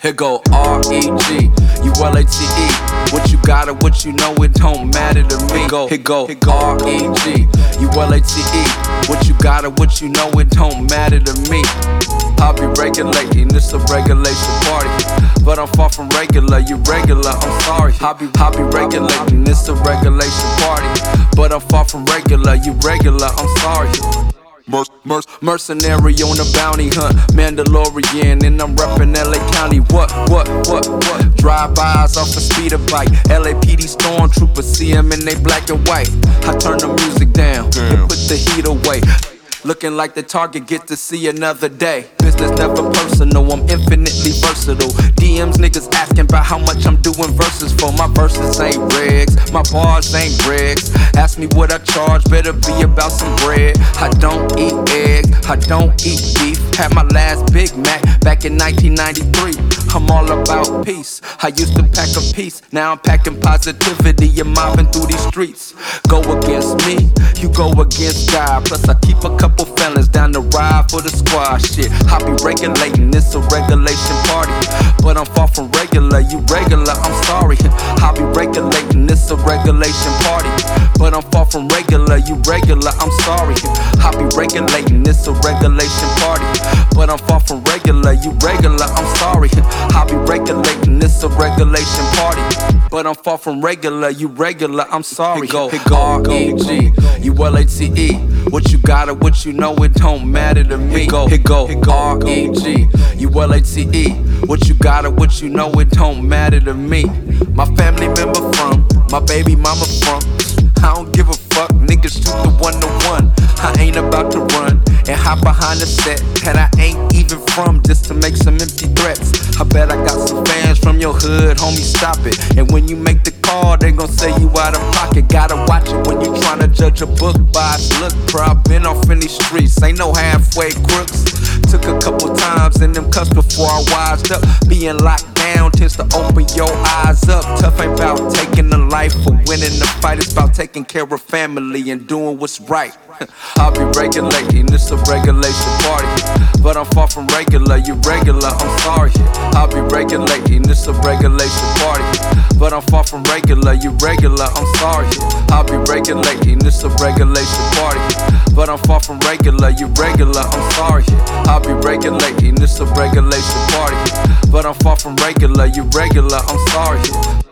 Here go R-E-G-U-L-A-T-E. What you got or what you know, it don't matter to me. Here go R-E-G-U-L-A-T-E. What you got or what you know, it don't matter to me. I'll be regulating, it's a regulation party, but I'm far from regular, you regular, I'm sorry. I'll be regulating, it's a regulation party, but I'm far from regular, you regular, I'm sorry. Mercenary on a bounty hunt, Mandalorian, and I'm reppin' LA County. What? Drive-bys off a speeder bike, LAPD stormtroopers, see them in they black and white. I turn the music down and put the heat away. Looking like the target, get to see another day. Business never personal, I'm infinitely versatile. DMs niggas asking about how much I'm doing verses for. My verses ain't rigs, my bars ain't bricks. Ask me what I charge, better be about some bread. I don't eat eggs, I don't eat beef. Had my last Big Mac back in 1993. I'm all about peace, I used to pack a piece, now I'm packing positivity. You're mobbing through these streets. Go against me, you go against God. Plus I keep a couple felons down the ride for the squad. Shit, I be regulating, it's a regulation party, but I'm far from regular, you regular, I'm sorry. I be regulating, it's a regulation party, but I'm far from regular, you regular, I'm sorry. I be regulating, it's a regulation party, but I'm far from regular, you regular, I'm sorry. I be regulating, it's a regulation party, but I'm far from regular, you regular, I'm sorry. Here go R-E-G-U-L-A-T-E. What you got or what you know, it don't matter to me. Here go R-E-G-U-L-A-T-E. What you got or what you know, it don't matter to me. My family member from, my baby mama from. I don't give a fuck, niggas shoot the 1-to-1. I ain't about to run and hop behind the set that I ain't even from just to make some empty threats. I bet I got some fans from your hood, homie, stop it. And when you make the call, they gon' say you out of pocket. Gotta watch it when you tryna judge a book by its look, bro. I've been off in these streets, ain't no halfway crooks. Took a couple times in them cuffs before I wised up. Being locked down tends to open your eyes up. Tough ain't about taking a life or winning the fight, it's about taking care of family and doing what's right. I'll be regulating, it's a regulation party, but I'm far from regular, you regular, I'm sorry. I'll be regulating, it's a regulation party, but I'm far from regular, you regular, I'm sorry. I'll be regulating, it's a regulation party, but I'm far from regular, you regular, I'm sorry. I'll be regulating, it's a regulation party, but I'm far from regular, you regular, I'm sorry.